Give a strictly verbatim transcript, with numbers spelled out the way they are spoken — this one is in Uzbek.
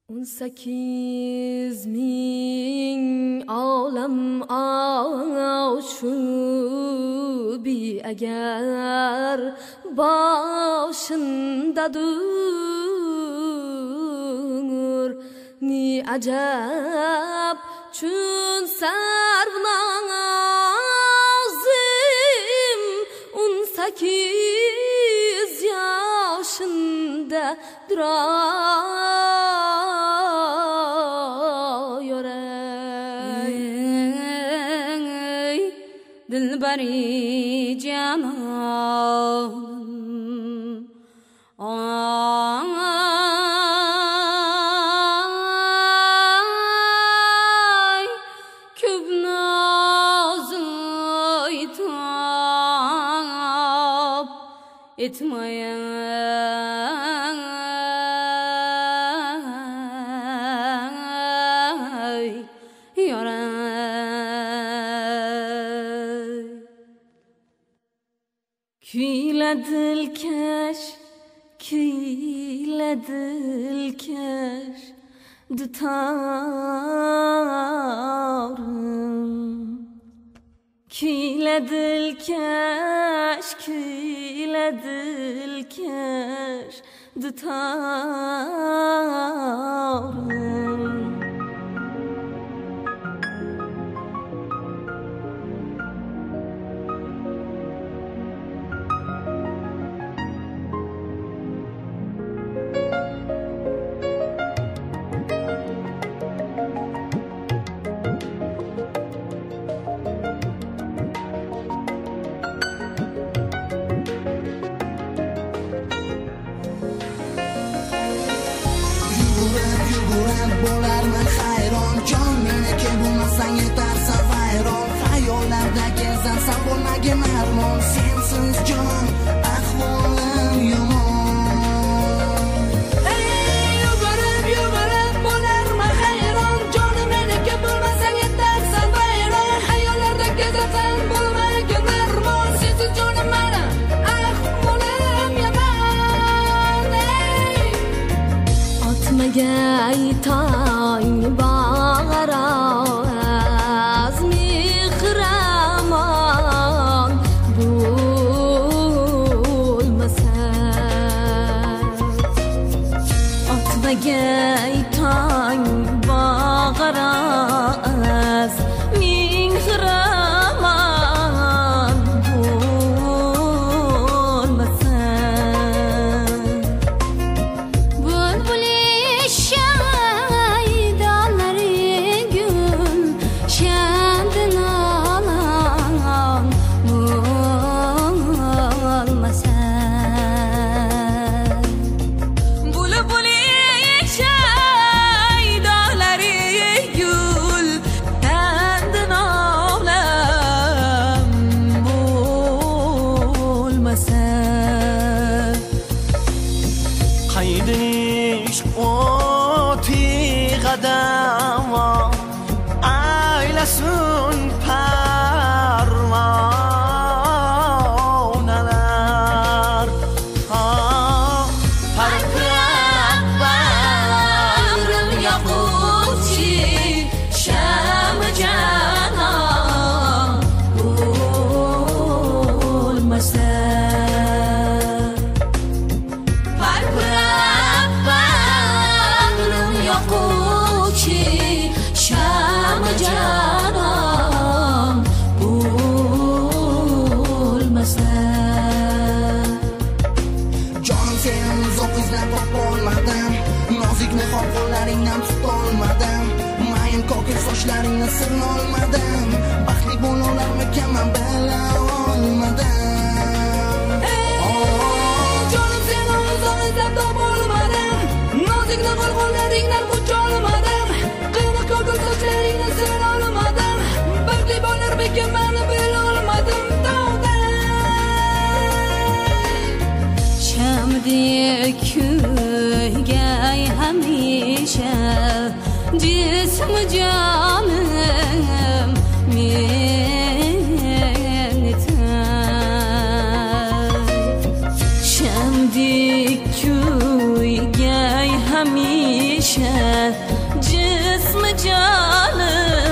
On sekiz ming olam oshubi agar boshindadur ni ajab chun sarvnazim on sekiz yaşında durar dilbari canan ay küp nazı itap etmeyen Küyle dilkeş, küyle dilkeş dutarım. Küyle dilkeş, küyle dilkeş dutarım. Bo'larman hayron jon meniki bo'lmasang yetarsan vayron xayollarda kezasan bo'lmagin armon sensiz jon ahvolim yomon ey yugurib yugurib bo'larman hayron jon meniki bo'lmasang yetarsan vayron xayollarda kezasan bo'lmagin armon sensiz jonim mani ahvolim yomon Otmagay tong bag'raz mehramon bo'lmasa Otmagay tong bag'raz mehramon bo'lmasa Qaydinish o'ti qadam aylasun parvonalar parqirab bag'rim yoquvchi shami janon bo'lmasa Shami janon bo'lmasa Jonim seni uzoq izlab topolmadim Nozik niqob qo'llaringdan tutolmadim Mayin kokil sochlaringni sirlolmadim Baxtli bo'lolarmikan men bila olmadim Jonim seni uzoq izlab topolmadim Nozik niqob qo'llaringdan tutolmadim Sochlaringni sen olmadim Baxtli bo'larmikan meni bilolmadim Shamdek kuygay hamisha Jism jonim meni tan Shamdek kuygay hamisha hamishe cism canım